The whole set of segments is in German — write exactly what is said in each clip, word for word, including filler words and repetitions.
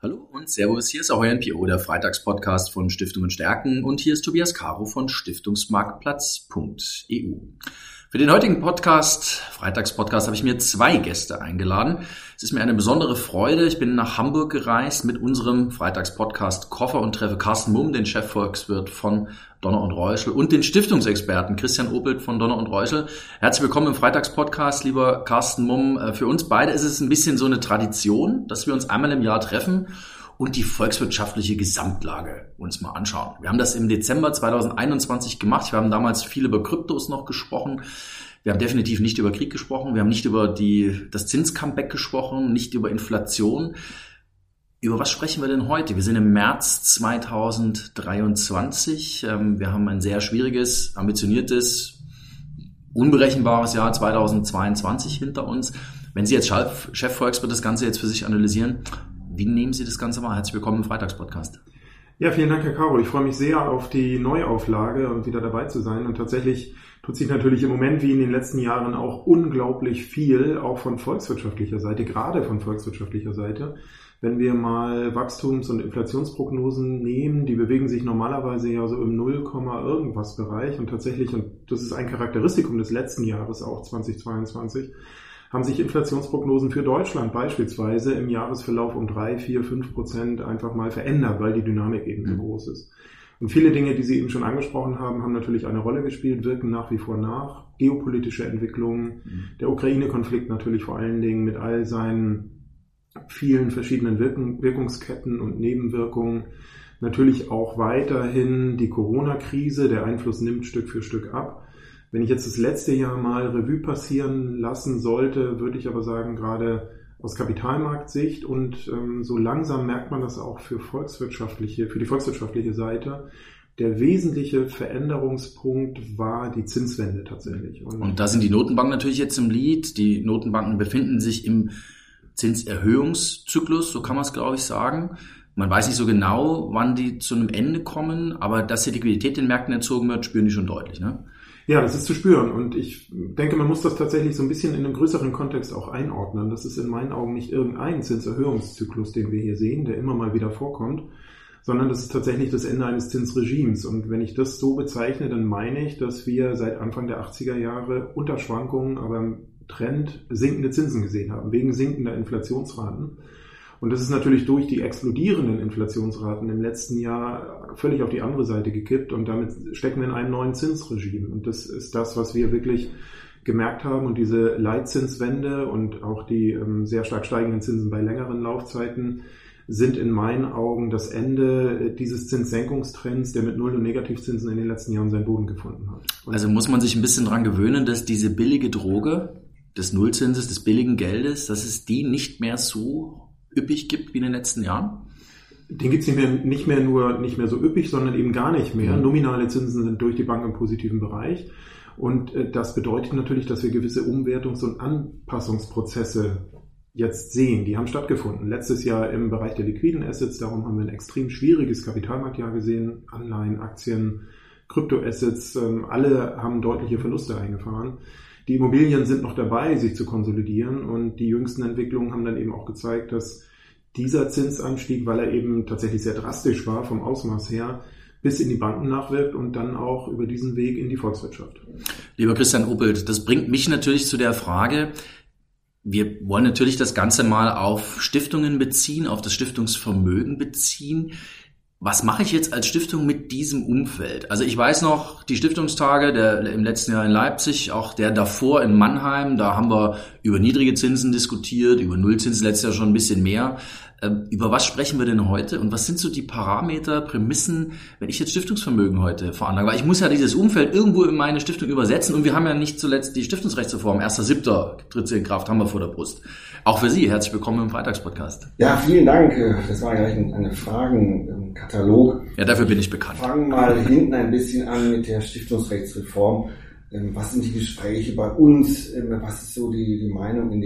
Hallo und Servus, hier ist auch euer N P O, der Freitagspodcast von Stiftungen stärken, und hier ist Tobias Caro von Stiftungsmarktplatz punkt e u. Für den heutigen Podcast, Freitagspodcast, habe ich mir zwei Gäste eingeladen. Es ist mir eine besondere Freude. Ich bin nach Hamburg gereist mit unserem Freitagspodcast Koffer und treffe Carsten Mumm, den Chefvolkswirt von Donner und Reuschel, und den Stiftungsexperten Christian Opelt von Donner und Reuschel. Herzlich willkommen im Freitagspodcast, lieber Carsten Mumm. Für uns beide ist es ein bisschen so eine Tradition, dass wir uns einmal im Jahr treffen und die volkswirtschaftliche Gesamtlage uns mal anschauen. Wir haben das im Dezember zweitausendeinundzwanzig gemacht. Wir haben damals viel über Kryptos noch gesprochen. Wir haben definitiv nicht über Krieg gesprochen. Wir haben nicht über die, das Zinscomeback gesprochen, nicht über Inflation. Über was sprechen wir denn heute? Wir sind im März zweitausenddreiundzwanzig. Wir haben ein sehr schwieriges, ambitioniertes, unberechenbares Jahr zweitausendzweiundzwanzig hinter uns. Wenn Sie als Chefvolkswirt das Ganze jetzt für sich analysieren, wie nehmen Sie das Ganze wahr? Herzlich willkommen im Freitagspodcast. Ja, vielen Dank, Herr Caro. Ich freue mich sehr auf die Neuauflage und wieder dabei zu sein. Und tatsächlich tut sich natürlich im Moment wie in den letzten Jahren auch unglaublich viel, auch von volkswirtschaftlicher Seite, gerade von volkswirtschaftlicher Seite. Wenn wir mal Wachstums- und Inflationsprognosen nehmen, die bewegen sich normalerweise ja so im null, irgendwas Bereich. Und tatsächlich, und das ist ein Charakteristikum des letzten Jahres, auch zweitausendzweiundzwanzig, haben sich Inflationsprognosen für Deutschland beispielsweise im Jahresverlauf um drei, vier, fünf Prozent einfach mal verändert, weil die Dynamik eben so groß ist. Und viele Dinge, die Sie eben schon angesprochen haben, haben natürlich eine Rolle gespielt, wirken nach wie vor nach. Geopolitische Entwicklungen, der Ukraine-Konflikt natürlich vor allen Dingen mit all seinen vielen verschiedenen Wirken, Wirkungsketten und Nebenwirkungen. Natürlich auch weiterhin die Corona-Krise, der Einfluss nimmt Stück für Stück ab. Wenn ich jetzt das letzte Jahr mal Revue passieren lassen sollte, würde ich aber sagen, gerade aus Kapitalmarktsicht und ähm, so langsam merkt man das auch für volkswirtschaftliche, für die volkswirtschaftliche Seite. Der wesentliche Veränderungspunkt war die Zinswende tatsächlich. Und, und da sind die Notenbanken natürlich jetzt im Lied. Die Notenbanken befinden sich im Zinserhöhungszyklus, so kann man es, glaube ich, sagen. Man weiß nicht so genau, wann die zu einem Ende kommen, aber dass die Liquidität den Märkten entzogen wird, spüren die schon deutlich, ne? Ja, das ist zu spüren, und ich denke, man muss das tatsächlich so ein bisschen in einem größeren Kontext auch einordnen. Das ist in meinen Augen nicht irgendein Zinserhöhungszyklus, den wir hier sehen, der immer mal wieder vorkommt, sondern das ist tatsächlich das Ende eines Zinsregimes. Und wenn ich das so bezeichne, dann meine ich, dass wir seit Anfang der achtziger Jahre unter Schwankungen, aber im Trend sinkende Zinsen gesehen haben, wegen sinkender Inflationsraten. Und das ist natürlich durch die explodierenden Inflationsraten im letzten Jahr völlig auf die andere Seite gekippt, und damit stecken wir in einem neuen Zinsregime. Und das ist das, was wir wirklich gemerkt haben. Und diese Leitzinswende und auch die ähm, sehr stark steigenden Zinsen bei längeren Laufzeiten sind in meinen Augen das Ende dieses Zinssenkungstrends, der mit Null- und Negativzinsen in den letzten Jahren seinen Boden gefunden hat. Und also muss man sich ein bisschen dran gewöhnen, dass diese billige Droge des Nullzinses, des billigen Geldes, dass es die nicht mehr so üppig gibt wie in den letzten Jahren? Den gibt es nicht mehr, nicht mehr nur nicht mehr so üppig, sondern eben gar nicht mehr. Mhm. Nominale Zinsen sind durch die Bank im positiven Bereich. Und äh, das bedeutet natürlich, dass wir gewisse Umwertungs- und Anpassungsprozesse jetzt sehen. Die haben stattgefunden. Letztes Jahr im Bereich der liquiden Assets, darum haben wir ein extrem schwieriges Kapitalmarktjahr gesehen. Anleihen, Aktien, Kryptoassets, ähm, alle haben deutliche Verluste eingefahren. Die Immobilien sind noch dabei, sich zu konsolidieren, und die jüngsten Entwicklungen haben dann eben auch gezeigt, dass dieser Zinsanstieg, weil er eben tatsächlich sehr drastisch war vom Ausmaß her, bis in die Banken nachwirkt und dann auch über diesen Weg in die Volkswirtschaft. Lieber Christian Opelt, das bringt mich natürlich zu der Frage, wir wollen natürlich das Ganze mal auf Stiftungen beziehen, auf das Stiftungsvermögen beziehen. Was mache ich jetzt als Stiftung mit diesem Umfeld? Also ich weiß noch, die Stiftungstage der, im letzten Jahr in Leipzig, auch der davor in Mannheim, da haben wir über niedrige Zinsen diskutiert, über Nullzinsen letztes Jahr schon ein bisschen mehr. Ähm, über was sprechen wir denn heute? Und was sind so die Parameter, Prämissen, wenn ich jetzt Stiftungsvermögen heute veranlage? Weil ich muss ja dieses Umfeld irgendwo in meine Stiftung übersetzen, und wir haben ja nicht zuletzt die Stiftungsrechtsreform, erster siebter tritt sie in Kraft, haben wir vor der Brust. Auch für Sie, herzlich willkommen im Freitagspodcast. Ja, vielen Dank. Das war gleich eine Fragenkatalog. Ja, dafür bin ich bekannt. Fangen mal hinten ein bisschen an mit der Stiftungsrechtsreform. Was sind die Gespräche bei uns? Was ist so die, die Meinung in den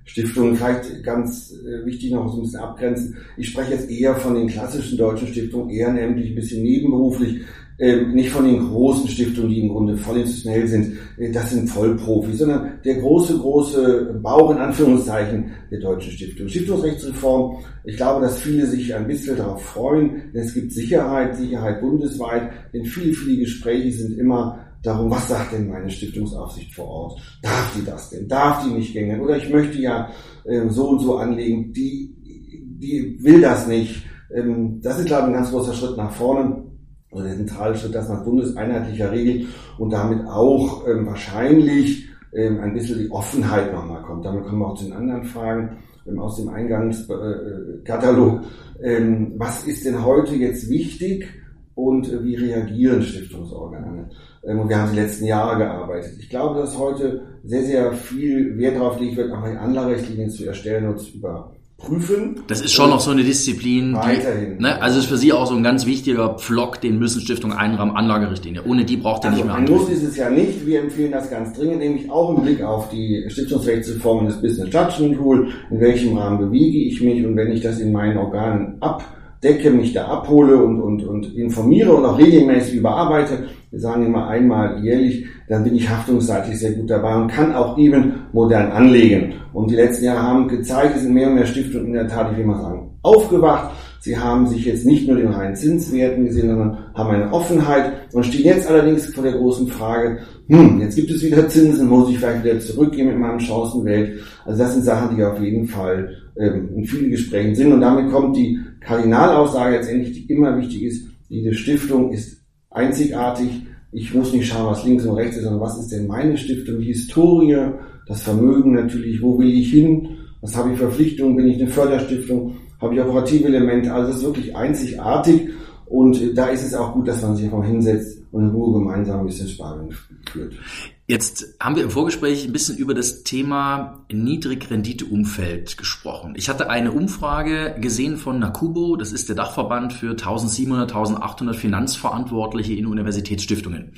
Stiftungen. Vielleicht ganz äh, wichtig noch so ein bisschen abgrenzen. Ich spreche jetzt eher von den klassischen deutschen Stiftungen, ehrenamtlich, ein bisschen nebenberuflich, äh, nicht von den großen Stiftungen, die im Grunde voll institutionell sind. Äh, das sind Vollprofis, sondern der große, große Bauch in Anführungszeichen der deutschen Stiftung. Stiftungsrechtsreform, ich glaube, dass viele sich ein bisschen darauf freuen, denn es gibt Sicherheit, Sicherheit bundesweit, denn viele, viele Gespräche sind immer darum, was sagt denn meine Stiftungsaufsicht vor Ort? Darf die das denn? Darf die nicht gängeln? Oder ich möchte ja ähm, so und so anlegen, die, die will das nicht. Ähm, das ist, glaube ich, ein ganz großer Schritt nach vorne. Oder der zentrale Schritt, dass man bundeseinheitlicher regelt und damit auch ähm, wahrscheinlich ähm, ein bisschen die Offenheit nochmal kommt. Damit kommen wir auch zu den anderen Fragen ähm, aus dem Eingangskatalog. Ähm, was ist denn heute jetzt wichtig und äh, wie reagieren Stiftungsorgane? Ähm, und wir haben die letzten Jahre gearbeitet. Ich glaube, dass heute sehr, sehr viel Wert darauf gelegt wird, auch die Anlagerechtlinien zu erstellen und zu überprüfen. Das ist schon noch so eine Disziplin, weiterhin. Die, ne, also ist für Sie auch so ein ganz wichtiger Pflock, den müssen Stiftungen einrahmen, Anlagerichtlinie. Ohne die braucht er also nicht mehr ein Muss ist es ja nicht. Wir empfehlen das ganz dringend, nämlich auch im Blick auf die Stiftungsrechtsreform des Business Judgment Rule. In welchem Rahmen bewege ich mich? Und wenn ich das in meinen Organen abdecke, mich da abhole und, und, und informiere und auch regelmäßig überarbeite, wir sagen immer einmal jährlich, dann bin ich haftungsseitig sehr gut dabei und kann auch eben modern anlegen. Und die letzten Jahre haben gezeigt, es sind mehr und mehr Stiftungen in der Tat, ich will mal sagen, aufgewacht. Sie haben sich jetzt nicht nur den reinen Zinswerten gesehen, sondern haben eine Offenheit und stehen jetzt allerdings vor der großen Frage, hm, jetzt gibt es wieder Zinsen, muss ich vielleicht wieder zurückgehen mit meinem Chancenwelt. Also das sind Sachen, die auf jeden Fall ähm, in vielen Gesprächen sind. Und damit kommt die Kardinalaussage letztendlich, die immer wichtig ist, jede Stiftung ist einzigartig. Ich muss nicht schauen, was links und rechts ist, sondern was ist denn meine Stiftung, die Historie, das Vermögen natürlich, wo will ich hin, was habe ich Verpflichtungen, bin ich eine Förderstiftung, habe ich operative Elemente, also das ist wirklich einzigartig und da ist es auch gut, dass man sich einfach hinsetzt und in Ruhe gemeinsam ein bisschen Sparring führt. Jetzt haben wir im Vorgespräch ein bisschen über das Thema Niedrigrenditeumfeld gesprochen. Ich hatte eine Umfrage gesehen von NACUBO, das ist der Dachverband für eintausendsiebenhundert, eintausendachthundert Finanzverantwortliche in Universitätsstiftungen.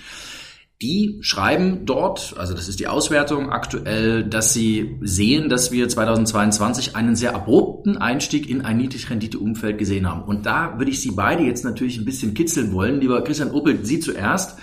Die schreiben dort, also das ist die Auswertung aktuell, dass sie sehen, dass wir zweitausendzweiundzwanzig einen sehr abrupten Einstieg in ein Niedrigrenditeumfeld gesehen haben. Und da würde ich Sie beide jetzt natürlich ein bisschen kitzeln wollen. Lieber Christian Oppelt, Sie zuerst.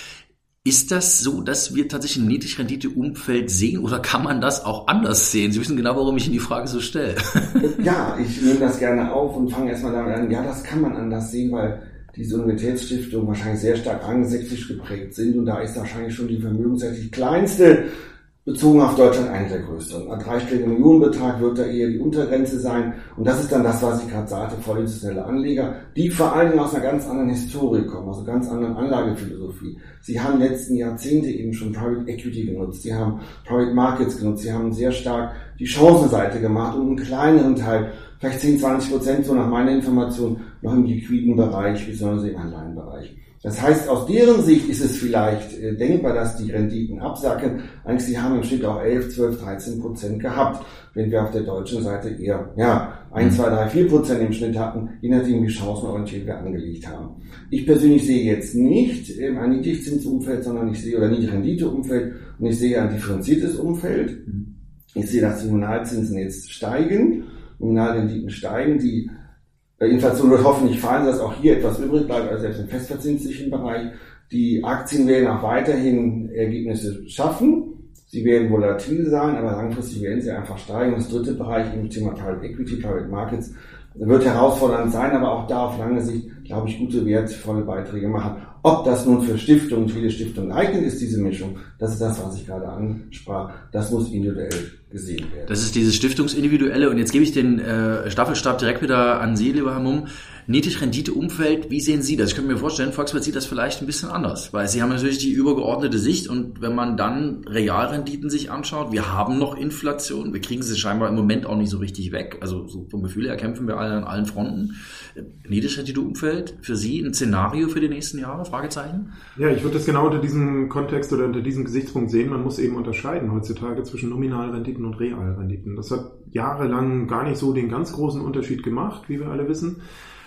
Ist das so, dass wir tatsächlich ein Niedrigrenditeumfeld sehen oder kann man das auch anders sehen? Sie wissen genau, warum ich Ihnen die Frage so stelle. Ja, ich nehme das gerne auf und fange erstmal damit an. Ja, das kann man anders sehen, weil diese Universitätsstiftungen wahrscheinlich sehr stark angelsächsisch geprägt sind und da ist wahrscheinlich schon die vermögensrechtlich kleinste, bezogen auf Deutschland, eine der größeren. Ein dreistelliger Millionenbetrag wird da eher die Untergrenze sein und das ist dann das, was ich gerade sagte, vollinstitutionelle Anleger, die vor allen Dingen aus einer ganz anderen Historie kommen, aus einer ganz anderen Anlagephilosophie. Sie haben in den letzten Jahrzehnte eben schon Private Equity genutzt, sie haben Private Markets genutzt, sie haben sehr stark die Chancenseite gemacht und einen kleineren Teil, vielleicht zehn, zwanzig Prozent, so nach meiner Information, noch im liquiden Bereich, besonders im Anleihenbereich. Das heißt, aus deren Sicht ist es vielleicht äh, denkbar, dass die Renditen absacken. Eigentlich, sie haben im Schnitt auch elf, zwölf, dreizehn Prozent gehabt, wenn wir auf der deutschen Seite eher ja eins, zwei, drei, vier Prozent im Schnitt hatten, je nachdem, wie chancenorientiert wir angelegt haben. Ich persönlich sehe jetzt nicht ähm, ein Niedrigzinsumfeld, sondern ich sehe, oder Niedrigrenditeumfeld, und ich sehe ein differenziertes Umfeld. Ich sehe, dass die Nominalzinsen jetzt steigen, Nominalrenditen steigen, die Inflation wird hoffentlich fallen, dass auch hier etwas übrig bleibt, also selbst im festverzinslichen Bereich. Die Aktien werden auch weiterhin Ergebnisse schaffen. Sie werden volatil sein, aber langfristig werden sie einfach steigen. Das dritte Bereich im Thema Private Equity, Private Markets wird herausfordernd sein, aber auch da auf lange Sicht, glaube ich, gute, wertvolle Beiträge machen. Ob das nun für Stiftungen, viele Stiftungen geeignet ist, diese Mischung, das ist das, was ich gerade ansprach. Das muss individuell gesehen werden. Das ist dieses Stiftungsindividuelle. Und jetzt gebe ich den äh, Staffelstab direkt wieder an Sie, lieber Herr Mumm. Niedrigrenditeumfeld, wie sehen Sie das? Ich könnte mir vorstellen, Volkswirt sieht das vielleicht ein bisschen anders, weil Sie haben natürlich die übergeordnete Sicht und wenn man dann Realrenditen sich anschaut, wir haben noch Inflation, wir kriegen sie scheinbar im Moment auch nicht so richtig weg, also so vom Gefühl her kämpfen wir alle an allen Fronten. Niedrigrenditeumfeld, für Sie ein Szenario für die nächsten Jahre? Fragezeichen? Ja, ich würde das genau unter diesem Kontext oder unter diesem Gesichtspunkt sehen. Man muss eben unterscheiden heutzutage zwischen Nominalrenditen und Realrenditen. Das hat jahrelang gar nicht so den ganz großen Unterschied gemacht, wie wir alle wissen.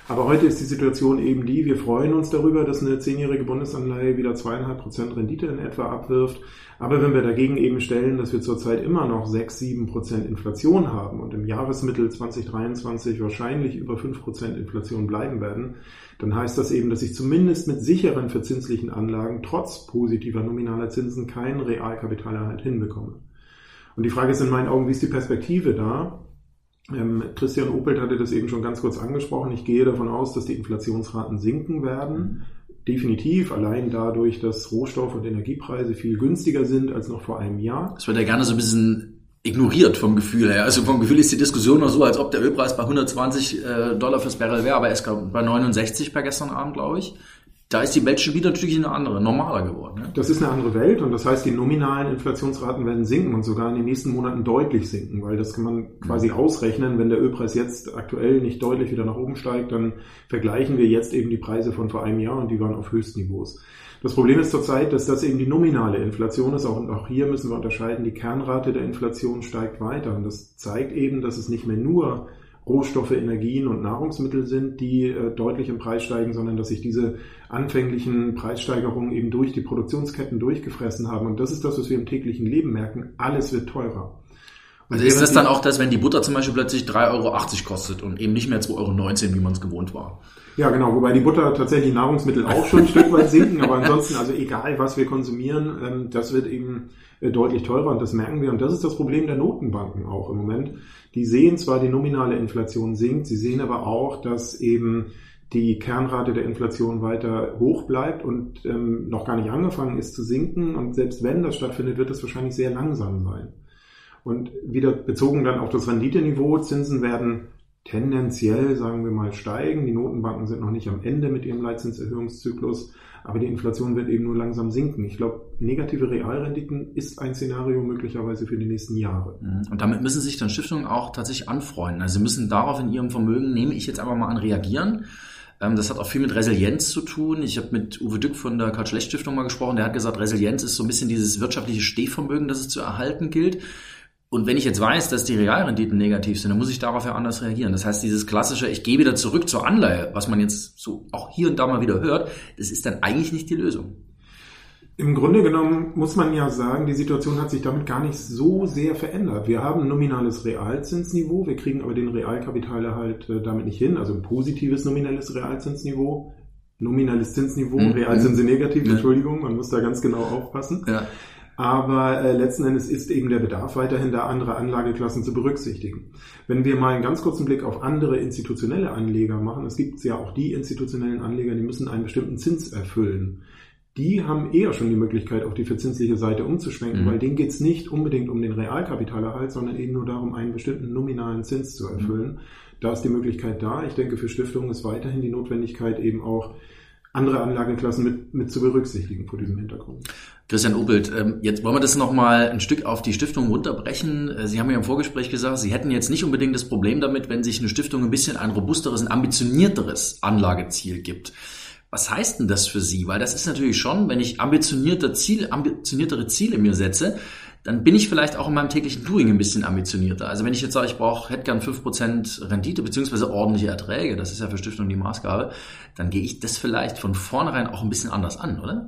Aber heute ist die Situation eben die, wir freuen uns darüber, dass eine zehnjährige Bundesanleihe wieder zweieinhalb Prozent Rendite in etwa abwirft. Aber wenn wir dagegen eben stellen, dass wir zurzeit immer noch sechs, sieben Prozent Inflation haben und im Jahresmittel zwanzig dreiundzwanzig wahrscheinlich über fünf Prozent Inflation bleiben werden, dann heißt das eben, dass ich zumindest mit sicheren verzinslichen Anlagen trotz positiver nominaler Zinsen keinen Realkapitalerhalt hinbekomme. Und die Frage ist in meinen Augen, wie ist die Perspektive da? Ähm, Christian Opelt hatte das eben schon ganz kurz angesprochen. Ich gehe davon aus, dass die Inflationsraten sinken werden. Definitiv, allein dadurch, dass Rohstoff- und Energiepreise viel günstiger sind als noch vor einem Jahr. Das wird ja gerne so ein bisschen ignoriert vom Gefühl her. Also vom Gefühl ist die Diskussion noch so, als ob der Ölpreis bei hundertzwanzig Dollar fürs Barrel wäre, aber er ist bei neunundsechzig per gestern Abend, glaube ich. Da ist die Welt schon wieder natürlich eine andere, normaler geworden. Ne? Das ist eine andere Welt und das heißt, die nominalen Inflationsraten werden sinken und sogar in den nächsten Monaten deutlich sinken, weil das kann man quasi ausrechnen, wenn der Ölpreis jetzt aktuell nicht deutlich wieder nach oben steigt, dann vergleichen wir jetzt eben die Preise von vor einem Jahr und die waren auf Höchstniveaus. Das Problem ist zurzeit, dass das eben die nominale Inflation ist, auch, und auch hier müssen wir unterscheiden, die Kernrate der Inflation steigt weiter und das zeigt eben, dass es nicht mehr nur Rohstoffe, Energien und Nahrungsmittel sind, die äh, deutlich im Preis steigen, sondern dass sich diese anfänglichen Preissteigerungen eben durch die Produktionsketten durchgefressen haben. Und das ist das, was wir im täglichen Leben merken. Alles wird teurer. Und also ist das dann auch das, wenn die Butter zum Beispiel plötzlich drei Euro achtzig kostet und eben nicht mehr zwei Euro neunzehn, wie man es gewohnt war? Ja, genau. Wobei die Butter tatsächlich Nahrungsmittel auch schon ein Stück weit sinken. Aber ansonsten, also egal, was wir konsumieren, ähm, das wird eben äh, deutlich teurer und das merken wir. Und das ist das Problem der Notenbanken auch im Moment. Die sehen zwar, die nominale Inflation sinkt, sie sehen aber auch, dass eben die Kernrate der Inflation weiter hoch bleibt und ähm, noch gar nicht angefangen ist zu sinken. Und selbst wenn das stattfindet, wird es wahrscheinlich sehr langsam sein. Und wieder bezogen dann auf das Renditeniveau, Zinsen werden tendenziell, sagen wir mal, steigen. Die Notenbanken sind noch nicht am Ende mit ihrem Leitzinserhöhungszyklus, aber die Inflation wird eben nur langsam sinken. Ich glaube, negative Realrenditen ist ein Szenario möglicherweise für die nächsten Jahre. Und damit müssen sich dann Stiftungen auch tatsächlich anfreunden. Also sie müssen darauf in ihrem Vermögen, nehme ich jetzt einfach mal an, reagieren. Das hat auch viel mit Resilienz zu tun. Ich habe mit Uwe Dück von der Karl-Schlecht-Stiftung mal gesprochen. Der hat gesagt, Resilienz ist so ein bisschen dieses wirtschaftliche Stehvermögen, das es zu erhalten gilt. Und wenn ich jetzt weiß, dass die Realrenditen negativ sind, dann muss ich darauf ja anders reagieren. Das heißt, dieses klassische, ich gehe wieder zurück zur Anleihe, was man jetzt so auch hier und da mal wieder hört, das ist dann eigentlich nicht die Lösung. Im Grunde genommen muss man ja sagen, die Situation hat sich damit gar nicht so sehr verändert. Wir haben ein nominales Realzinsniveau, wir kriegen aber den Realkapitalerhalt damit nicht hin, also ein positives nominelles Realzinsniveau. Nominales Zinsniveau, mhm. Realzinse negativ, ja. Entschuldigung, man muss da ganz genau aufpassen. Ja. Aber äh, letzten Endes ist eben der Bedarf weiterhin da, andere Anlageklassen zu berücksichtigen. Wenn wir mal einen ganz kurzen Blick auf andere institutionelle Anleger machen, es gibt ja auch die institutionellen Anleger, die müssen einen bestimmten Zins erfüllen. Die haben eher schon die Möglichkeit, auf die verzinsliche Seite umzuschwenken, mhm. weil denen geht's nicht unbedingt um den Realkapitalerhalt, sondern eben nur darum, einen bestimmten nominalen Zins zu erfüllen. Mhm. Da ist die Möglichkeit da. Ich denke, für Stiftungen ist weiterhin die Notwendigkeit, eben auch andere Anlageklassen mit, mit zu berücksichtigen vor diesem Hintergrund. Christian Opelt, jetzt wollen wir das nochmal ein Stück auf die Stiftung runterbrechen. Sie haben ja im Vorgespräch gesagt, Sie hätten jetzt nicht unbedingt das Problem damit, wenn sich eine Stiftung ein bisschen ein robusteres, ein ambitionierteres Anlageziel gibt. Was heißt denn das für Sie? Weil das ist natürlich schon, wenn ich ambitionierter Ziel, ambitioniertere Ziele mir setze, dann bin ich vielleicht auch in meinem täglichen Doing ein bisschen ambitionierter. Also wenn ich jetzt sage, ich brauche, hätte gern fünf Prozent Rendite beziehungsweise ordentliche Erträge, das ist ja für Stiftungen die Maßgabe, dann gehe ich das vielleicht von vornherein auch ein bisschen anders an, oder?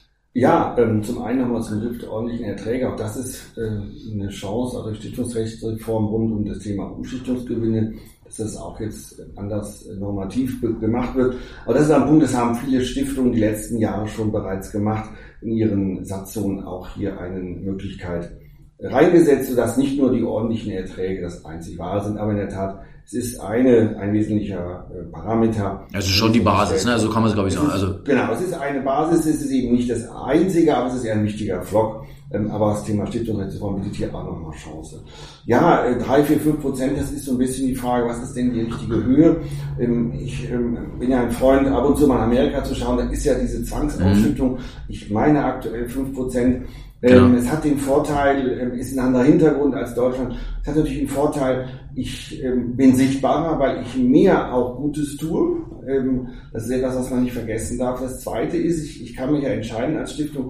Ja, ähm, zum einen haben wir zum Glück ordentlichen Erträge. Auch das ist äh, eine Chance, also Stiftungsrechtsreform rund um das Thema Umschichtungsgewinne, dass das auch jetzt anders normativ gemacht wird. Aber das ist ein Punkt, das haben viele Stiftungen die letzten Jahre schon bereits gemacht, in ihren Satzungen auch hier eine Möglichkeit reingesetzt, sodass nicht nur die ordentlichen Erträge das einzig wahre sind, aber in der Tat, es ist eine, ein wesentlicher Parameter. Also schon die Basis, ne? Also kann man es, glaube ich, sagen. Also genau, es ist eine Basis, es ist eben nicht das einzige, aber es ist eher ein wichtiger Pflock. Aber das Thema Stiftungsrechtsreform bietet hier auch nochmal Chance. Ja, drei, vier, fünf Prozent, das ist so ein bisschen die Frage, was ist denn die richtige Höhe? Ich bin ja ein Freund, ab und zu mal in Amerika zu schauen, da ist ja diese Zwangsausschüttung, ich meine aktuell fünf Prozent. Genau. Es hat den Vorteil, ist ein anderer Hintergrund als Deutschland, es hat natürlich den Vorteil, ich bin sichtbarer, weil ich mehr auch Gutes tue. Das ist etwas, was man nicht vergessen darf. Das Zweite ist, ich, ich kann mich ja entscheiden als Stiftung,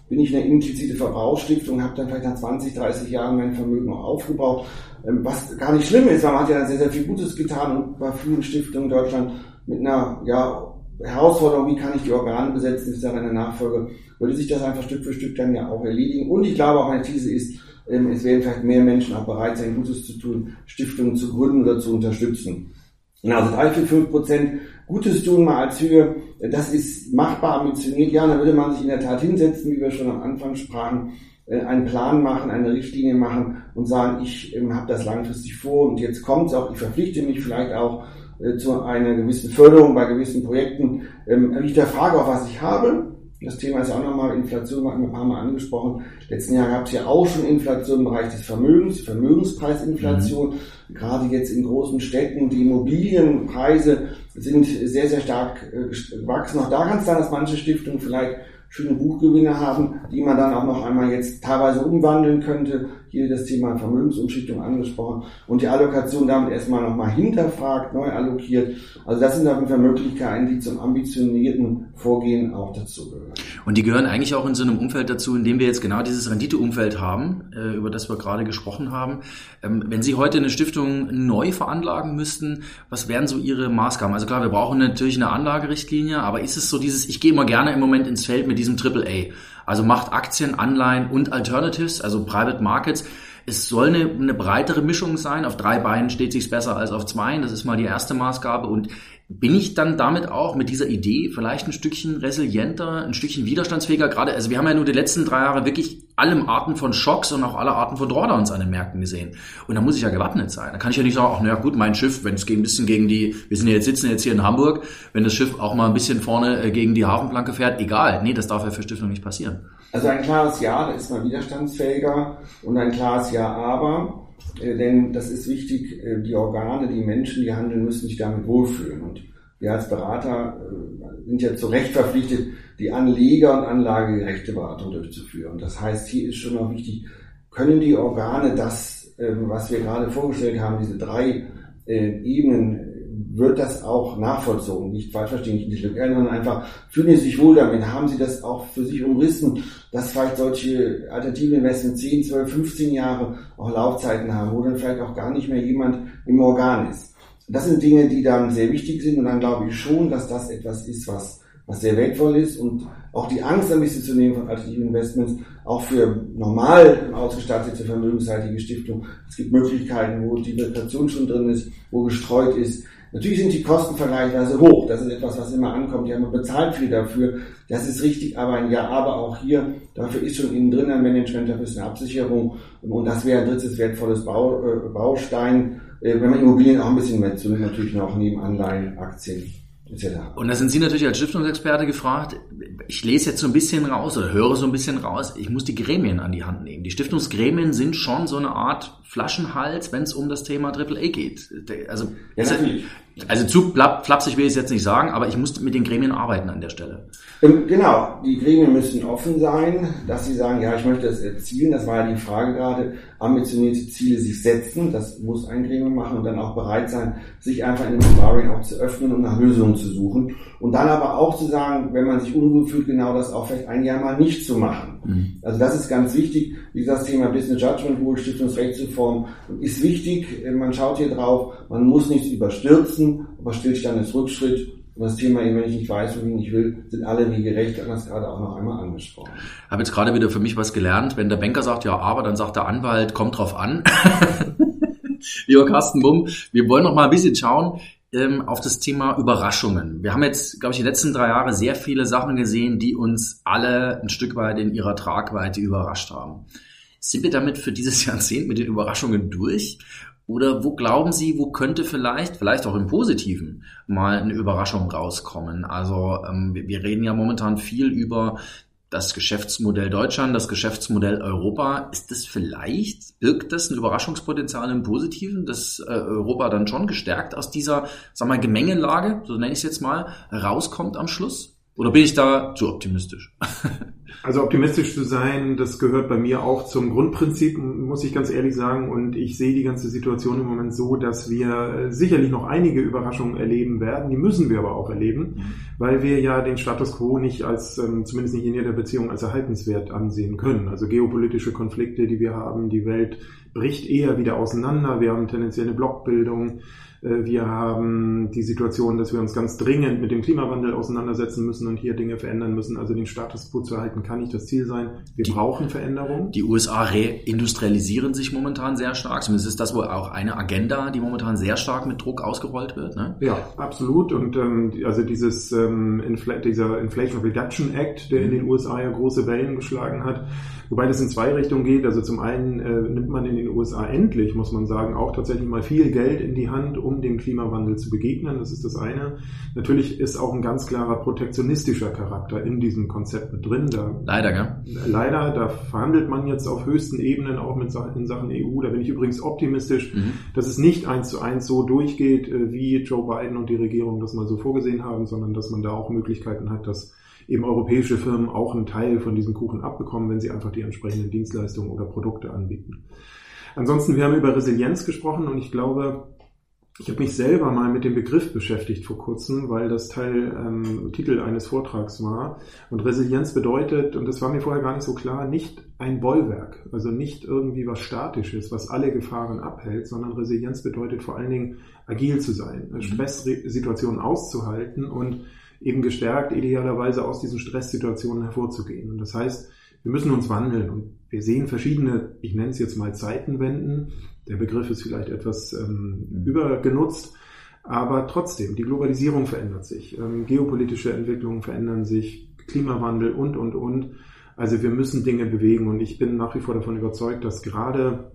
bin ich eine implizite Verbrauchsstiftung, habe dann vielleicht nach zwanzig, dreißig Jahren mein Vermögen auch aufgebaut, was gar nicht schlimm ist, weil man hat ja sehr, sehr viel Gutes getan und bei vielen Stiftungen in Deutschland mit einer ja, Herausforderung, wie kann ich die Organe besetzen, ist dann eine Nachfolge, würde sich das einfach Stück für Stück dann ja auch erledigen. Und ich glaube auch, meine These ist, es werden vielleicht mehr Menschen auch bereit sein, Gutes zu tun, Stiftungen zu gründen oder zu unterstützen. Also drei, vier, fünf Prozent Gutes tun mal als Höhe, das ist machbar, ambitioniert. Ja, da würde man sich in der Tat hinsetzen, wie wir schon am Anfang sprachen, einen Plan machen, eine Richtlinie machen und sagen, ich ähm, habe das langfristig vor und jetzt kommt es auch, ich verpflichte mich vielleicht auch äh, zu einer gewissen Förderung bei gewissen Projekten. Ähm, ich hinterfrage auch, was ich habe. Das Thema ist ja auch nochmal Inflation, wir haben ein paar Mal angesprochen. Letzten Jahr gab es ja auch schon Inflation im Bereich des Vermögens, Vermögenspreisinflation. Mhm. Gerade jetzt in großen Städten, die Immobilienpreise sind sehr, sehr stark äh, gewachsen. Auch da kann es sein, dass manche Stiftungen vielleicht schöne Buchgewinne haben, die man dann auch noch einmal jetzt teilweise umwandeln könnte. Hier das Thema Vermögensumschichtung angesprochen und die Allokation damit erstmal nochmal hinterfragt, neu allokiert. Also das sind auf jeden Fall Möglichkeiten, die zum ambitionierten Vorgehen auch dazugehören. Und die gehören eigentlich auch in so einem Umfeld dazu, in dem wir jetzt genau dieses Renditeumfeld haben, über das wir gerade gesprochen haben. Wenn Sie heute eine Stiftung neu veranlagen müssten, was wären so Ihre Maßgaben? Also klar, wir brauchen natürlich eine Anlagerichtlinie, aber ist es so dieses, ich gehe immer gerne im Moment ins Feld mit diesem Triple A. Also macht Aktien, Anleihen und Alternatives, also Private Markets. Es soll eine, eine breitere Mischung sein. Auf drei Beinen steht sich's besser als auf zwei. Das ist mal die erste Maßgabe. Und bin ich dann damit auch mit dieser Idee vielleicht ein Stückchen resilienter, ein Stückchen widerstandsfähiger? Gerade, also wir haben ja nur die letzten drei Jahre wirklich alle Arten von Schocks und auch alle Arten von Drawdowns an den Märkten gesehen. Und da muss ich ja gewappnet sein. Da kann ich ja nicht sagen, ach, na gut, mein Schiff, wenn es ein bisschen gegen die, wir sind ja jetzt sitzen jetzt hier in Hamburg, wenn das Schiff auch mal ein bisschen vorne gegen die Hafenplanke fährt, egal. Nee, das darf ja für Stiftungen nicht passieren. Also ein klares Ja, da ist man widerstandsfähiger und ein klares Ja, aber, äh, denn das ist wichtig, äh, die Organe, die Menschen, die handeln, müssen sich damit wohlfühlen. Und wir als Berater äh, sind ja zu Recht verpflichtet, die Anleger- und anlagegerechte Beratung durchzuführen. Das heißt, hier ist schon noch wichtig, können die Organe das, äh, was wir gerade vorgestellt haben, diese drei äh, Ebenen, wird das auch nachvollzogen, nicht falsch verstehen, nicht in die Lücke, sondern einfach fühlen sie sich wohl damit, haben sie das auch für sich umrissen, dass vielleicht solche alternativen Investments zehn, zwölf, fünfzehn Jahre auch Laufzeiten haben, wo dann vielleicht auch gar nicht mehr jemand im Organ ist. Das sind Dinge, die dann sehr wichtig sind und dann glaube ich schon, dass das etwas ist, was, was sehr wertvoll ist und auch die Angst ein bisschen zu nehmen von alternativen Investments, auch für normal ausgestattete vermögensseitige Stiftungen. Es gibt Möglichkeiten, wo Diversifikation schon drin ist, wo gestreut ist. Natürlich sind die Kosten vergleichsweise hoch. Das ist etwas, was immer ankommt. Die haben bezahlt viel dafür. Das ist richtig, aber ein Ja, aber auch hier, dafür ist schon innen drin ein Management, dafür ist eine Absicherung. Und das wäre ein drittes wertvolles Bau, äh, Baustein, äh, wenn man Immobilien auch ein bisschen mehr zunimmt, natürlich noch neben Anleihen, Aktien et cetera. Und da sind Sie natürlich als Stiftungsexperte gefragt. Ich lese jetzt so ein bisschen raus oder höre so ein bisschen raus. Ich muss die Gremien an die Hand nehmen. Die Stiftungsgremien sind schon so eine Art Flaschenhals, wenn es um das Thema Triple A geht. Also, ja, natürlich. Also zu flapsig will ich es jetzt nicht sagen, aber ich muss mit den Gremien arbeiten an der Stelle. Genau, die Gremien müssen offen sein, dass sie sagen, ja, ich möchte das erzielen. Das war ja die Frage gerade, ambitionierte Ziele sich setzen. Das muss ein Gremium machen und dann auch bereit sein, sich einfach in dem Sparring auch zu öffnen und nach Lösungen zu suchen. Und dann aber auch zu sagen, wenn man sich unwohl fühlt, genau das auch vielleicht ein Jahr mal nicht zu machen. Mhm. Also das ist ganz wichtig. Wie gesagt, das Thema Business Judgment Rule, Stiftungsrechtsreform ist wichtig. Man schaut hier drauf, man muss nichts überstürzen, aber Stillstand ist Rückschritt. Und das Thema, wenn ich nicht weiß, wohin ich will, sind alle Wege recht. Ich habe das gerade auch noch einmal angesprochen. Ich habe jetzt gerade wieder für mich was gelernt. Wenn der Banker sagt, ja, aber, dann sagt der Anwalt, kommt drauf an. Lieber Carsten Mumm, wir wollen noch mal ein bisschen schauen ähm, auf das Thema Überraschungen. Wir haben jetzt, glaube ich, die letzten drei Jahre sehr viele Sachen gesehen, die uns alle ein Stück weit in ihrer Tragweite überrascht haben. Sind wir damit für dieses Jahrzehnt mit den Überraschungen durch? Oder wo glauben Sie, wo könnte vielleicht, vielleicht auch im Positiven, mal eine Überraschung rauskommen? Also ähm, wir reden ja momentan viel über das Geschäftsmodell Deutschland, das Geschäftsmodell Europa. Ist das vielleicht, birgt das ein Überraschungspotenzial im Positiven, dass äh, Europa dann schon gestärkt aus dieser, sag mal, Gemengelage, so nenne ich es jetzt mal, rauskommt am Schluss? Oder bin ich da zu optimistisch? Also optimistisch zu sein, das gehört bei mir auch zum Grundprinzip, muss ich ganz ehrlich sagen. Und ich sehe die ganze Situation im Moment so, dass wir sicherlich noch einige Überraschungen erleben werden. Die müssen wir aber auch erleben, mhm. weil wir ja den Status quo nicht als, zumindest nicht in jeder Beziehung, als erhaltenswert ansehen können. Also geopolitische Konflikte, die wir haben, die Welt bricht eher wieder auseinander. Wir haben tendenziell eine Blockbildung. Wir haben die Situation, dass wir uns ganz dringend mit dem Klimawandel auseinandersetzen müssen und hier Dinge verändern müssen. Also den Status quo zu erhalten, kann nicht das Ziel sein. Wir die, brauchen Veränderungen. Die U S A reindustrialisieren sich momentan sehr stark. Zumindest ist das wohl auch eine Agenda, die momentan sehr stark mit Druck ausgerollt wird. Ne? Ja, absolut. Und ähm, also dieses ähm, Infl- dieser Inflation Reduction Act, der in den U S A ja große Wellen geschlagen hat, wobei das in zwei Richtungen geht. Also zum einen äh, nimmt man in den U S A endlich, muss man sagen, auch tatsächlich mal viel Geld in die Hand, um dem Klimawandel zu begegnen. Das ist das eine. Natürlich ist auch ein ganz klarer protektionistischer Charakter in diesem Konzept mit drin. Da, leider, gell? Leider, da verhandelt man jetzt auf höchsten Ebenen auch mit in Sachen E U. Da bin ich übrigens optimistisch, mhm. dass es nicht eins zu eins so durchgeht, wie Joe Biden und die Regierung das mal so vorgesehen haben, sondern dass man da auch Möglichkeiten hat, dass eben europäische Firmen auch einen Teil von diesem Kuchen abbekommen, wenn sie einfach die entsprechenden Dienstleistungen oder Produkte anbieten. Ansonsten, wir haben über Resilienz gesprochen und ich glaube, ich habe mich selber mal mit dem Begriff beschäftigt vor kurzem, weil das Teil ähm, Titel eines Vortrags war. Und Resilienz bedeutet, und das war mir vorher gar nicht so klar, nicht ein Bollwerk, also nicht irgendwie was Statisches, was alle Gefahren abhält, sondern Resilienz bedeutet vor allen Dingen agil zu sein, mhm. Stresssituationen auszuhalten und eben gestärkt idealerweise aus diesen Stresssituationen hervorzugehen. Und das heißt, wir müssen uns wandeln und wir sehen verschiedene, ich nenne es jetzt mal Zeitenwenden. Der Begriff ist vielleicht etwas ähm, mhm. übergenutzt, aber trotzdem, die Globalisierung verändert sich, ähm, geopolitische Entwicklungen verändern sich, Klimawandel und, und, und. Also wir müssen Dinge bewegen und ich bin nach wie vor davon überzeugt, dass gerade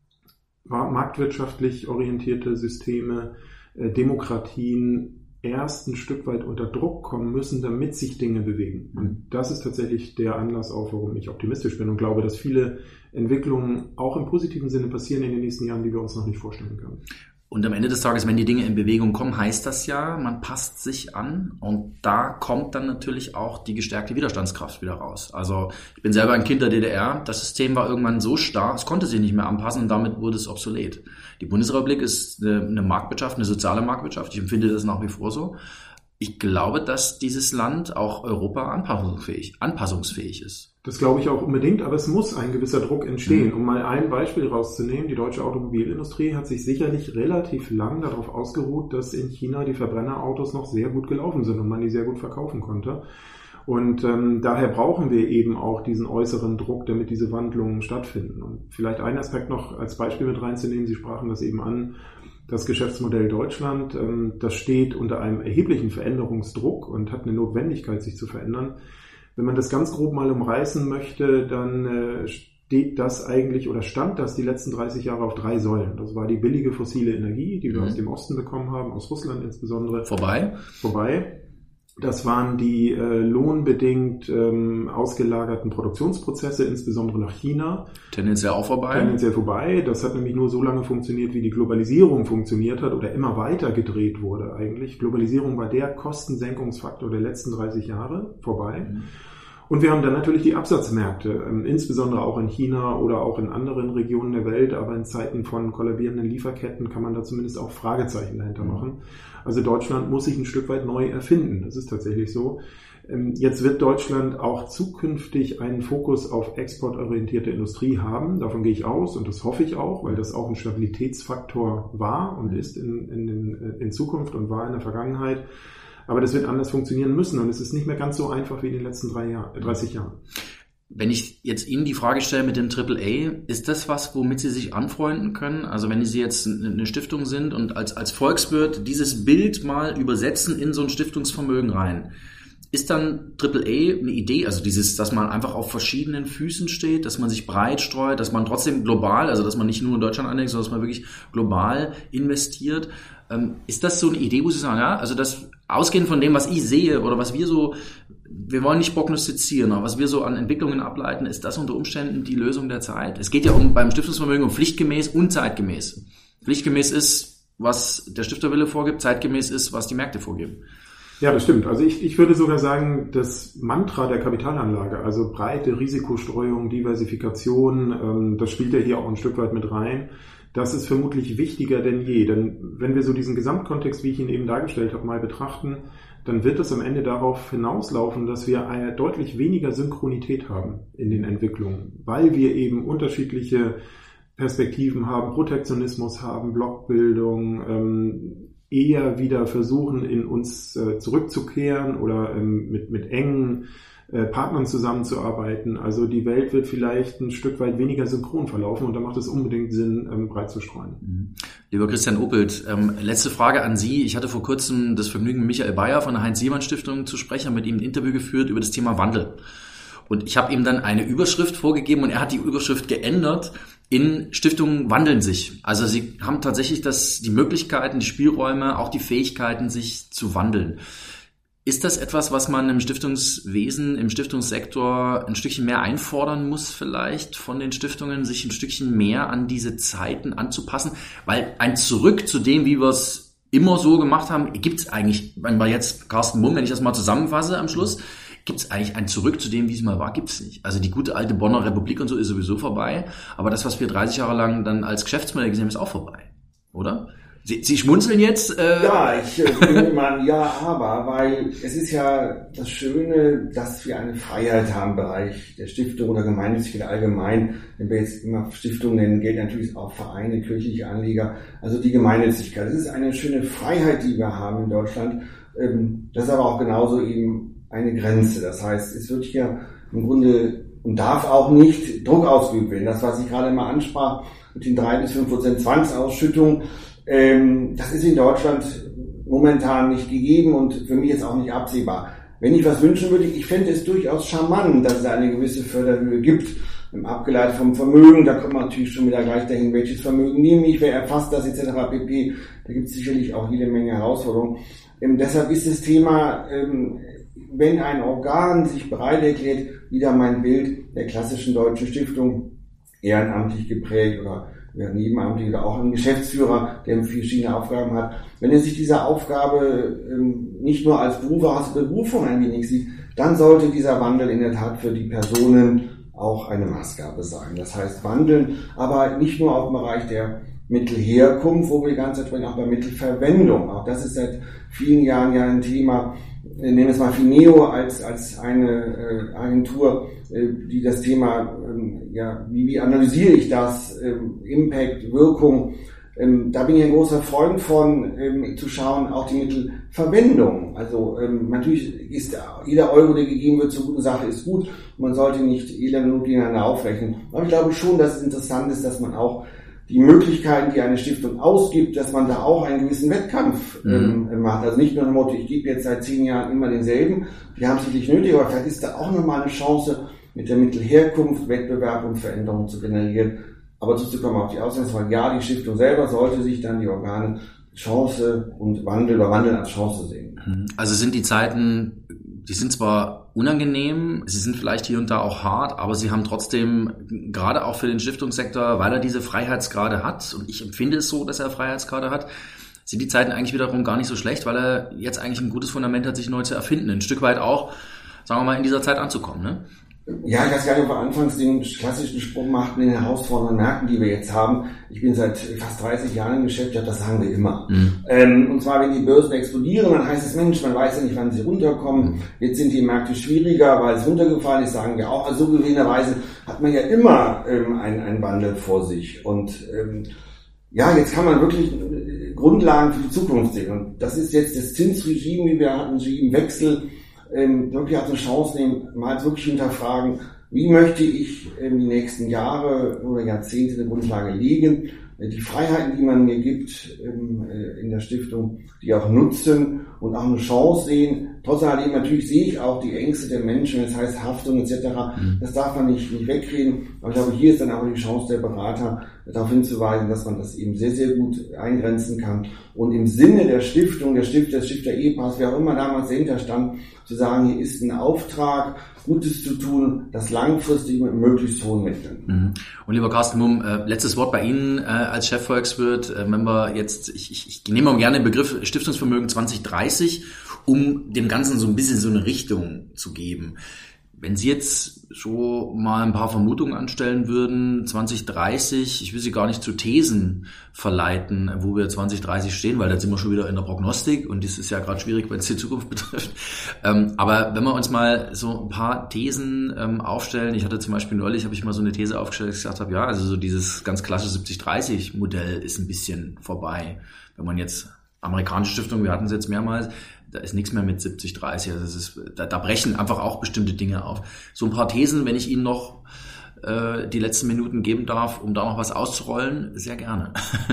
marktwirtschaftlich orientierte Systeme, äh, Demokratien erst ein Stück weit unter Druck kommen müssen, damit sich Dinge bewegen. Und das ist tatsächlich der Anlass auch, warum ich optimistisch bin und glaube, dass viele Entwicklungen auch im positiven Sinne passieren in den nächsten Jahren, die wir uns noch nicht vorstellen können. Und am Ende des Tages, wenn die Dinge in Bewegung kommen, heißt das ja, man passt sich an und da kommt dann natürlich auch die gestärkte Widerstandskraft wieder raus. Also ich bin selber ein Kind der D D R, das System war irgendwann so starr, es konnte sich nicht mehr anpassen und damit wurde es obsolet. Die Bundesrepublik ist eine Marktwirtschaft, eine soziale Marktwirtschaft, ich empfinde das nach wie vor so. Ich glaube, dass dieses Land, auch Europa, anpassungsfähig, anpassungsfähig ist. Das glaube ich auch unbedingt, aber es muss ein gewisser Druck entstehen. Um mal ein Beispiel rauszunehmen, die deutsche Automobilindustrie hat sich sicherlich relativ lang darauf ausgeruht, dass in China die Verbrennerautos noch sehr gut gelaufen sind und man die sehr gut verkaufen konnte. Und ähm, daher brauchen wir eben auch diesen äußeren Druck, damit diese Wandlungen stattfinden. Und vielleicht ein Aspekt noch als Beispiel mit reinzunehmen, Sie sprachen das eben an, das Geschäftsmodell Deutschland, ähm, das steht unter einem erheblichen Veränderungsdruck und hat eine Notwendigkeit, sich zu verändern. Wenn man das ganz grob mal umreißen möchte, dann äh, steht das eigentlich oder stand das die letzten dreißig Jahre auf drei Säulen. Das war die billige fossile Energie, die wir mhm. aus dem Osten bekommen haben, aus Russland insbesondere. Vorbei. Vorbei. Das waren die äh, lohnbedingt ähm, ausgelagerten Produktionsprozesse, insbesondere nach China. Tendenziell auch vorbei. Tendenziell vorbei. Das hat nämlich nur so lange funktioniert, wie die Globalisierung funktioniert hat oder immer weiter gedreht wurde eigentlich. Globalisierung war der Kostensenkungsfaktor der letzten dreißig Jahre vorbei. Mhm. Und wir haben dann natürlich die Absatzmärkte, ähm, insbesondere auch in China oder auch in anderen Regionen der Welt, aber in Zeiten von kollabierenden Lieferketten kann man da zumindest auch Fragezeichen dahinter machen. Also Deutschland muss sich ein Stück weit neu erfinden, das ist tatsächlich so. Ähm, jetzt wird Deutschland auch zukünftig einen Fokus auf exportorientierte Industrie haben, davon gehe ich aus und das hoffe ich auch, weil das auch ein Stabilitätsfaktor war und ist in, in, in Zukunft und war in der Vergangenheit. Aber das wird anders funktionieren müssen und es ist nicht mehr ganz so einfach wie in den letzten drei Jahr, dreißig Jahren. Wenn ich jetzt Ihnen die Frage stelle mit dem Triple A, ist das was, womit Sie sich anfreunden können? Also wenn Sie jetzt eine Stiftung sind und als, als Volkswirt dieses Bild mal übersetzen in so ein Stiftungsvermögen rein, ist dann Triple A eine Idee, also dieses, dass man einfach auf verschiedenen Füßen steht, dass man sich breit streut, dass man trotzdem global, also dass man nicht nur in Deutschland anlegt, sondern dass man wirklich global investiert. Ähm, ist das so eine Idee, wo Sie sagen, ja, also das ausgehend von dem, was ich sehe oder was wir so, wir wollen nicht prognostizieren, aber was wir so an Entwicklungen ableiten, ist das unter Umständen die Lösung der Zeit? Es geht ja um beim Stiftungsvermögen um pflichtgemäß und zeitgemäß. Pflichtgemäß ist, was der Stifterwille vorgibt, zeitgemäß ist, was die Märkte vorgeben. Ja, das stimmt. Also ich, ich würde sogar sagen, das Mantra der Kapitalanlage, also breite Risikostreuung, Diversifikation, ähm, das spielt ja hier auch ein Stück weit mit rein. Das ist vermutlich wichtiger denn je. Denn wenn wir so diesen Gesamtkontext, wie ich ihn eben dargestellt habe, mal betrachten, dann wird es am Ende darauf hinauslaufen, dass wir eine deutlich weniger Synchronität haben in den Entwicklungen, weil wir eben unterschiedliche Perspektiven haben, Protektionismus haben, Blockbildung, ähm, eher wieder versuchen, in uns äh, zurückzukehren oder ähm, mit, mit engen äh, Partnern zusammenzuarbeiten. Also die Welt wird vielleicht ein Stück weit weniger synchron verlaufen und da macht es unbedingt Sinn, ähm, breit zu streuen. Lieber Christian Oppelt, ähm, letzte Frage an Sie. Ich hatte vor kurzem das Vergnügen, mit Michael Bayer von der Heinz-Sielmann-Stiftung zu sprechen, mit ihm ein Interview geführt über das Thema Wandel. Und ich habe ihm dann eine Überschrift vorgegeben und er hat die Überschrift geändert in Stiftungen wandeln sich. Also sie haben tatsächlich das, die Möglichkeiten, die Spielräume, auch die Fähigkeiten, sich zu wandeln. Ist das etwas, was man im Stiftungswesen, im Stiftungssektor ein Stückchen mehr einfordern muss vielleicht von den Stiftungen, sich ein Stückchen mehr an diese Zeiten anzupassen? Weil ein Zurück zu dem, wie wir es immer so gemacht haben, gibt es eigentlich, wenn wir jetzt Carsten Mumm, wenn ich das mal zusammenfasse am Schluss, gibt es eigentlich ein Zurück zu dem, wie es mal war, gibt es nicht. Also die gute alte Bonner Republik und so ist sowieso vorbei, aber das, was wir dreißig Jahre lang dann als Geschäftsmodell gesehen haben, ist auch vorbei, oder? Sie, Sie schmunzeln jetzt? Äh ja, ich äh, finde mal ja, aber, weil es ist ja das Schöne, dass wir eine Freiheit haben im Bereich der Stiftung oder Gemeinnützigkeit allgemein. Wenn wir jetzt immer Stiftungen nennen, gelten natürlich auch Vereine, kirchliche Anleger, also die Gemeinnützigkeit. Das ist eine schöne Freiheit, die wir haben in Deutschland. Ähm, das ist aber auch genauso eben eine Grenze. Das heißt, es wird hier im Grunde und darf auch nicht Druck ausgeübt werden. Das, was ich gerade mal ansprach, mit den drei bis fünf Prozent Zwangsausschüttung, ähm, das ist in Deutschland momentan nicht gegeben und für mich jetzt auch nicht absehbar. Wenn ich was wünschen würde, ich fände es durchaus charmant, dass es eine gewisse Förderhöhe gibt, abgeleitet vom Vermögen. Da kommt man natürlich schon wieder gleich dahin, welches Vermögen nehme ich, wer erfasst das et cetera pp. Da gibt es sicherlich auch jede Menge Herausforderungen. Ähm, deshalb ist das Thema, ähm, wenn ein Organ sich bereit erklärt, wieder mein Bild der klassischen deutschen Stiftung, ehrenamtlich geprägt oder ja, nebenamtlich oder auch ein Geschäftsführer, der verschiedene Aufgaben hat, wenn er sich dieser Aufgabe ähm, nicht nur als Beruf, auch als Berufung ein wenig sieht, dann sollte dieser Wandel in der Tat für die Personen auch eine Maßgabe sein. Das heißt wandeln, aber nicht nur auf dem Bereich der Mittelherkunft, wo wir die ganze Zeit sprechen, auch bei Mittelverwendung. Auch das ist seit vielen Jahren ja ein Thema. Nehmen wir es mal Fineo als, als eine äh, Agentur, äh, die das Thema, ähm, ja, wie, wie analysiere ich das, ähm, Impact, Wirkung, ähm, da bin ich ein großer Freund von, ähm, zu schauen, auch die Mittelverwendung. Also ähm, natürlich ist jeder Euro, der gegeben wird zur guten Sache, ist gut. Man sollte nicht jeder Not gegeneinander aufrechnen. Aber ich glaube schon, dass es interessant ist, dass man auch die Möglichkeiten, die eine Stiftung ausgibt, dass man da auch einen gewissen Wettkampf ähm, mhm. macht. Also nicht nur ein Motto, ich gebe jetzt seit zehn Jahren immer denselben, die haben es nicht nötig, aber vielleicht ist da auch nochmal eine Chance, mit der Mittelherkunft Wettbewerb und Veränderungen zu generieren. Aber zuzukommen auf die Ausgangsfrage, ja, die Stiftung selber sollte sich dann die Organe Chance und Wandel oder Wandel als Chance sehen. Also sind die Zeiten, die sind zwar unangenehm, sie sind vielleicht hier und da auch hart, aber sie haben trotzdem, gerade auch für den Stiftungssektor, weil er diese Freiheitsgrade hat, und ich empfinde es so, dass er Freiheitsgrade hat, sind die Zeiten eigentlich wiederum gar nicht so schlecht, weil er jetzt eigentlich ein gutes Fundament hat, sich neu zu erfinden. Ein Stück weit auch, sagen wir mal, in dieser Zeit anzukommen, ne? Ja, ich weiß gar nicht, ob wir anfangs den klassischen Sprung machten in den herausfordernden Märkten, die wir jetzt haben. Ich bin seit fast dreißig Jahren im Geschäft, ja, das sagen wir immer. Mhm. Ähm, und zwar, wenn die Börsen explodieren, dann heißt es, Mensch, man weiß ja nicht, wann sie runterkommen. Mhm. Jetzt sind die Märkte schwieriger, weil es runtergefallen ist, sagen wir auch. Also so gewisserweise hat man ja immer ähm, einen, einen Wandel vor sich. Und ähm, ja, jetzt kann man wirklich Grundlagen für die Zukunft sehen. Und das ist jetzt das Zinsregime, wie wir hatten, Regimenwechsel, Ähm, wirklich als eine Chance nehmen, mal wirklich hinterfragen, wie möchte ich ähm, die nächsten Jahre oder Jahrzehnte in der Grundlage liegen, äh, die Freiheiten, die man mir gibt ähm, äh, in der Stiftung, die auch nutzen und auch eine Chance sehen. Trotz alledem natürlich sehe ich auch die Ängste der Menschen, das heißt Haftung et cetera. Mhm. Das darf man nicht, nicht wegreden, aber ich glaube, hier ist dann auch die Chance der Berater, darauf hinzuweisen, dass man das eben sehr, sehr gut eingrenzen kann und im Sinne der Stiftung, der Stifter, des Stifter-Ehepaars, wer auch immer damals dahinter stand, zu sagen, hier ist ein Auftrag, Gutes zu tun, das langfristig mit möglichst hohen Mitteln. Mhm. Und lieber Carsten Mumm, äh, letztes Wort bei Ihnen äh, als Chefvolkswirt, äh, wenn wir jetzt, ich, ich, ich nehme mal gerne den Begriff Stiftungsvermögen zwanzig dreißig um dem Ganzen so ein bisschen so eine Richtung zu geben. Wenn Sie jetzt so mal ein paar Vermutungen anstellen würden, zwanzig dreißig, ich will Sie gar nicht zu Thesen verleiten, wo wir zwanzig dreißig stehen, weil da sind wir schon wieder in der Prognostik und das ist ja gerade schwierig, wenn es die Zukunft betrifft. Ähm, aber wenn wir uns mal so ein paar Thesen ähm, aufstellen, ich hatte zum Beispiel neulich, habe ich mal so eine These aufgestellt, dass ich gesagt habe, ja, also so dieses ganz klassische siebzig dreißig Modell ist ein bisschen vorbei. Wenn man jetzt amerikanische Stiftung, wir hatten es jetzt mehrmals, da ist nichts mehr mit siebzig dreißig, also das ist, da, da brechen einfach auch bestimmte Dinge auf. So ein paar Thesen, wenn ich Ihnen noch äh, die letzten Minuten geben darf, um da noch was auszurollen, sehr gerne.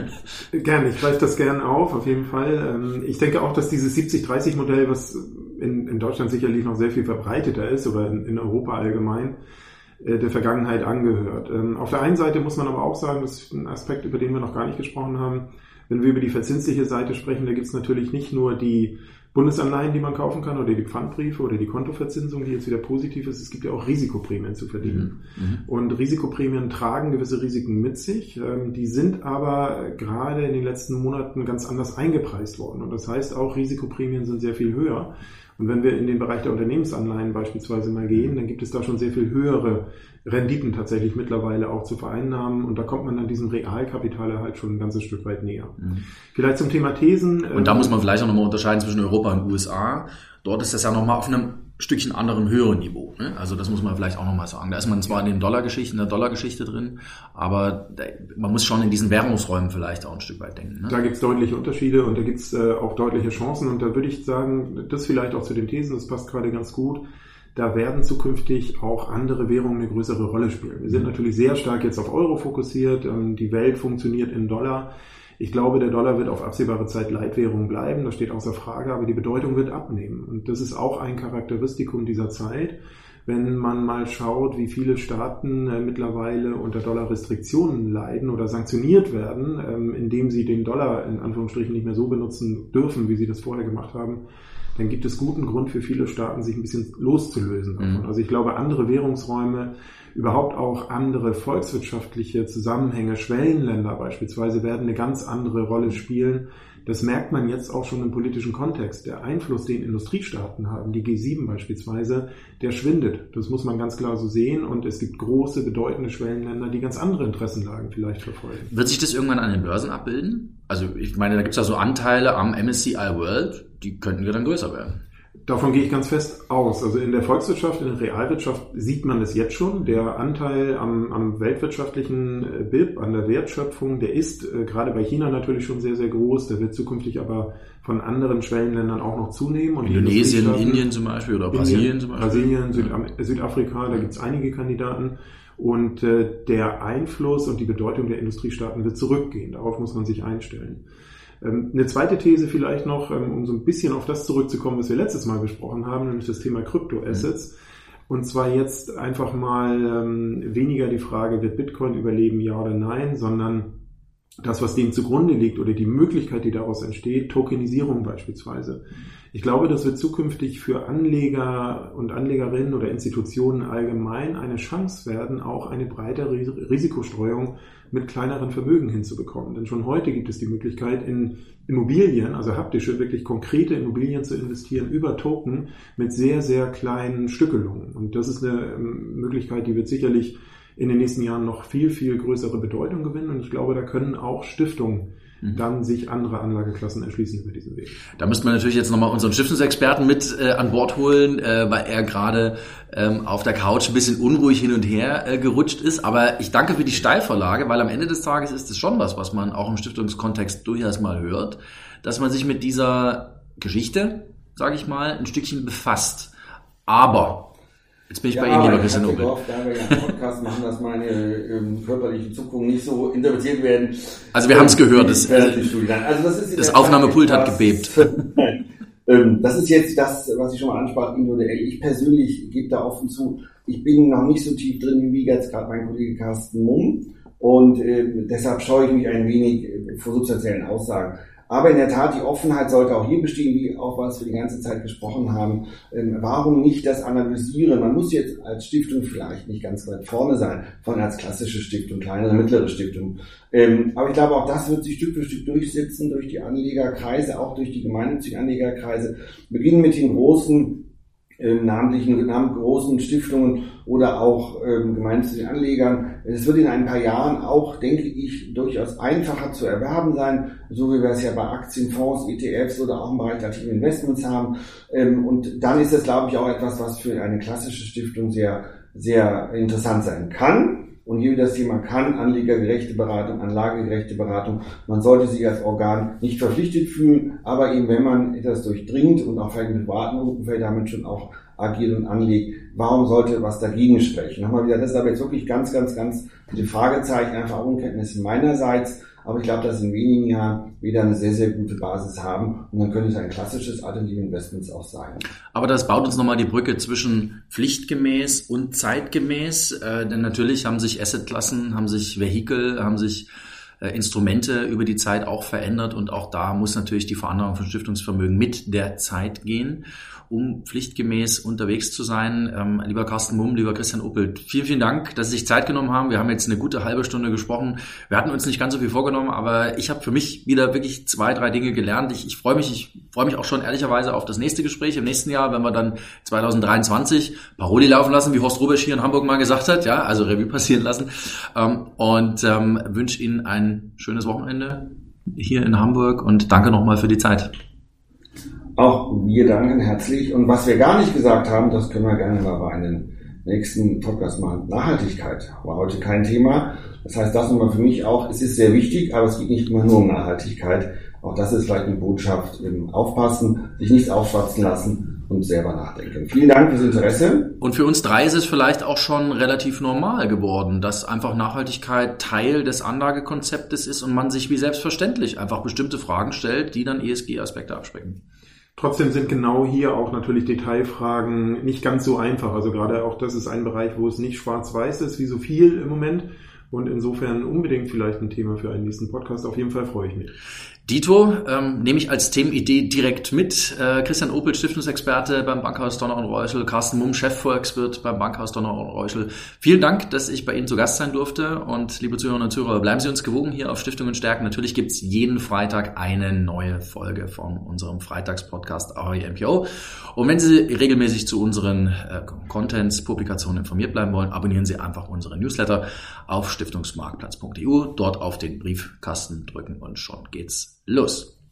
Gerne, ich greife das gerne auf, auf jeden Fall. Ich denke auch, dass dieses siebzig dreißig Modell, was in, in Deutschland sicherlich noch sehr viel verbreiteter ist, oder in, in Europa allgemein, der Vergangenheit angehört. Auf der einen Seite muss man aber auch sagen, das ist ein Aspekt, über den wir noch gar nicht gesprochen haben, wenn wir über die verzinsliche Seite sprechen, da gibt es natürlich nicht nur die Bundesanleihen, die man kaufen kann, oder die Pfandbriefe oder die Kontoverzinsung, die jetzt wieder positiv ist. Es gibt ja auch Risikoprämien zu verdienen. Mhm. Und Risikoprämien tragen gewisse Risiken mit sich. Die sind aber gerade in den letzten Monaten ganz anders eingepreist worden. Und das heißt auch, Risikoprämien sind sehr viel höher. Und wenn wir in den Bereich der Unternehmensanleihen beispielsweise mal gehen, dann gibt es da schon sehr viel höhere Renditen tatsächlich mittlerweile auch zu vereinnahmen. Und da kommt man dann diesem Realkapitalerhalt schon ein ganzes Stück weit näher. Mhm. Vielleicht zum Thema Thesen. Und da muss man vielleicht auch nochmal unterscheiden zwischen Europa und U S A. Dort ist das ja nochmal auf einem Stückchen anderen höheren Niveau. Ne? Also das muss man vielleicht auch nochmal sagen. Da ist man zwar in den Dollargeschichten, in der Dollargeschichte drin, aber da, man muss schon in diesen Währungsräumen vielleicht auch ein Stück weit denken. Ne? Da gibt es deutliche Unterschiede und da gibt es äh, auch deutliche Chancen. Und da würde ich sagen, das vielleicht auch zu den Thesen, das passt gerade ganz gut. Da werden zukünftig auch andere Währungen eine größere Rolle spielen. Wir sind natürlich sehr stark jetzt auf Euro fokussiert. Die Welt funktioniert in Dollar. Ich glaube, der Dollar wird auf absehbare Zeit Leitwährung bleiben. Das steht außer Frage, aber die Bedeutung wird abnehmen. Und das ist auch ein Charakteristikum dieser Zeit. Wenn man mal schaut, wie viele Staaten äh, mittlerweile unter Dollarrestriktionen leiden oder sanktioniert werden, ähm, indem sie den Dollar in Anführungsstrichen nicht mehr so benutzen dürfen, wie sie das vorher gemacht haben, dann gibt es guten Grund für viele Staaten, sich ein bisschen loszulösen davon. Mhm. Also ich glaube, andere Währungsräume, überhaupt auch andere volkswirtschaftliche Zusammenhänge, Schwellenländer beispielsweise, werden eine ganz andere Rolle spielen. Das merkt man jetzt auch schon im politischen Kontext. Der Einfluss, den Industriestaaten haben, die G sieben beispielsweise, der schwindet. Das muss man ganz klar so sehen. Und es gibt große, bedeutende Schwellenländer, die ganz andere Interessenlagen vielleicht verfolgen. Wird sich das irgendwann an den Börsen abbilden? Also ich meine, da gibt es ja so Anteile am M S C I World, die könnten ja dann größer werden. Davon gehe ich ganz fest aus. Also in der Volkswirtschaft, in der Realwirtschaft sieht man das jetzt schon. Der Anteil am, am weltwirtschaftlichen B I P, an der Wertschöpfung, der ist äh, gerade bei China natürlich schon sehr, sehr groß. Der wird zukünftig aber von anderen Schwellenländern auch noch zunehmen. Und Indonesien, Indien zum Beispiel oder Brasilien Indien, zum Beispiel. Brasilien, Südam- Südafrika, da gibt es einige Kandidaten. Und äh, der Einfluss und die Bedeutung der Industriestaaten wird zurückgehen. Darauf muss man sich einstellen. Eine zweite These vielleicht noch, um so ein bisschen auf das zurückzukommen, was wir letztes Mal besprochen haben, nämlich das Thema Kryptoassets. Und zwar jetzt einfach mal ähm, weniger die Frage, wird Bitcoin überleben, ja oder nein, sondern das, was dem zugrunde liegt oder die Möglichkeit, die daraus entsteht, Tokenisierung beispielsweise. Ich glaube, das wird zukünftig für Anleger und Anlegerinnen oder Institutionen allgemein eine Chance werden, auch eine breitere Risikostreuung mit kleineren Vermögen hinzubekommen. Denn schon heute gibt es die Möglichkeit, in Immobilien, also haptische, wirklich konkrete Immobilien zu investieren über Token mit sehr, sehr kleinen Stückelungen. Und das ist eine Möglichkeit, die wird sicherlich in den nächsten Jahren noch viel, viel größere Bedeutung gewinnen. Und ich glaube, da können auch Stiftungen dann sich andere Anlageklassen erschließen über diesen Weg. Da müsste man natürlich jetzt nochmal unseren Stiftungsexperten mit äh, an Bord holen, äh, weil er gerade ähm, auf der Couch ein bisschen unruhig hin und her äh, gerutscht ist. Aber ich danke für die Steilvorlage, weil am Ende des Tages ist es schon was, was man auch im Stiftungskontext durchaus mal hört, dass man sich mit dieser Geschichte, sage ich mal, ein Stückchen befasst. Aber jetzt bin ich ja, bei Ihnen, lieber Christian Opel. Da wir ja einen Podcast machen, dass meine ähm, körperlichen Zuckungen nicht so interpretiert werden. Also wir haben es gehört. Das, also das, ist das Aufnahmepult hat gebebt. ähm, das ist jetzt das, was ich schon mal ansprach, individuell. Ich persönlich gebe da offen zu, ich bin noch nicht so tief drin wie jetzt gerade mein Kollege Carsten Mumm. Und äh, deshalb scheue ich mich ein wenig vor substanziellen Aussagen. Aber in der Tat, die Offenheit sollte auch hier bestehen, wie auch was wir die ganze Zeit gesprochen haben. Ähm, warum nicht das analysieren? Man muss jetzt als Stiftung vielleicht nicht ganz weit vorne sein, von als klassische Stiftung, kleinere, mittlere Stiftung. Ähm, aber ich glaube, auch das wird sich Stück für Stück durchsetzen durch die Anlegerkreise, auch durch die gemeinnützigen Anlegerkreise. Beginnen mit den großen Ähm, namentlichen, namen großen Stiftungen oder auch ähm, gemeinnützigen Anlegern. Es wird in ein paar Jahren auch, denke ich, durchaus einfacher zu erwerben sein, so wie wir es ja bei Aktien, Fonds, E T Fs oder auch im Bereich der aktiven Investments haben. Ähm, und dann ist es, glaube ich, auch etwas, was für eine klassische Stiftung sehr, sehr interessant sein kann. Und hier das Thema kann, anlegergerechte Beratung, anlagegerechte Beratung. Man sollte sich als Organ nicht verpflichtet fühlen, aber eben wenn man etwas durchdringt und auch vielleicht im privaten Umfeld damit schon auch agiert und anlegt, warum sollte was dagegen sprechen? Nochmal wieder, das ist aber jetzt wirklich ganz, ganz, ganz viele Fragezeichen, einfach Unkenntnisse meinerseits. Aber ich glaube, dass in wenigen Jahren wieder eine sehr, sehr gute Basis haben. Und dann könnte es ein klassisches Alternative Investments auch sein. Aber das baut uns nochmal die Brücke zwischen pflichtgemäß und zeitgemäß. Äh, denn natürlich haben sich Assetklassen, haben sich Vehikel, haben sich äh, Instrumente über die Zeit auch verändert. Und auch da muss natürlich die Veränderung von Stiftungsvermögen mit der Zeit gehen, um pflichtgemäß unterwegs zu sein. Ähm, lieber Carsten Mumm, lieber Christian Oppelt, vielen, vielen Dank, dass Sie sich Zeit genommen haben. Wir haben jetzt eine gute halbe Stunde gesprochen. Wir hatten uns nicht ganz so viel vorgenommen, aber ich habe für mich wieder wirklich zwei, drei Dinge gelernt. Ich, ich freue mich, ich freue mich auch schon ehrlicherweise auf das nächste Gespräch im nächsten Jahr, wenn wir dann zwanzig dreiundzwanzig Paroli laufen lassen, wie Horst Rubesch hier in Hamburg mal gesagt hat, ja, also Revue passieren lassen. Ähm, und ähm, wünsche Ihnen ein schönes Wochenende hier in Hamburg und danke nochmal für die Zeit. Auch wir danken herzlich. Und was wir gar nicht gesagt haben, das können wir gerne mal bei einem nächsten Podcast machen. Nachhaltigkeit war heute kein Thema. Das heißt, das nochmal für mich auch, es ist sehr wichtig, aber es geht nicht immer nur um Nachhaltigkeit. Auch das ist vielleicht eine Botschaft, eben aufpassen, sich nichts aufschwatzen lassen und selber nachdenken. Vielen Dank fürs Interesse. Und für uns drei ist es vielleicht auch schon relativ normal geworden, dass einfach Nachhaltigkeit Teil des Anlagekonzeptes ist und man sich wie selbstverständlich einfach bestimmte Fragen stellt, die dann E S G-Aspekte absprechen. Trotzdem sind genau hier auch natürlich Detailfragen nicht ganz so einfach. Also gerade auch das ist ein Bereich, wo es nicht schwarz-weiß ist, wie so viel im Moment. Und insofern unbedingt vielleicht ein Thema für einen nächsten Podcast. Auf jeden Fall freue ich mich. Dito ähm, nehme ich als Themenidee direkt mit. Äh, Christian Oppelt, Stiftungsexperte beim Bankhaus Donner und Reuschel, Carsten Mumm, Chefvolkswirt beim Bankhaus Donner und Reuschel. Vielen Dank, dass ich bei Ihnen zu Gast sein durfte. Und liebe Zuhörerinnen und Zuhörer, bleiben Sie uns gewogen hier auf Stiftungen stärken. Natürlich gibt's jeden Freitag eine neue Folge von unserem Freitagspodcast A O I M P O. Und wenn Sie regelmäßig zu unseren äh, Contents, Publikationen informiert bleiben wollen, abonnieren Sie einfach unsere Newsletter auf stiftungsmarktplatz punkt e u. Dort auf den Briefkasten drücken und schon geht's los.